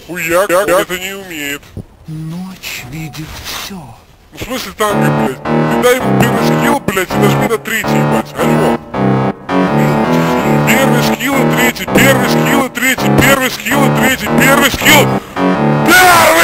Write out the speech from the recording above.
Хуяк, это не умеет. Ночь видит все. Ну в смысле танго, блядь? Ты дай ему первый скилл, блядь, и нажми на третий, ебать. Алло. Первый скилл и третий, первый скилл и третий, первый скилл и третий, первый скилл. Да!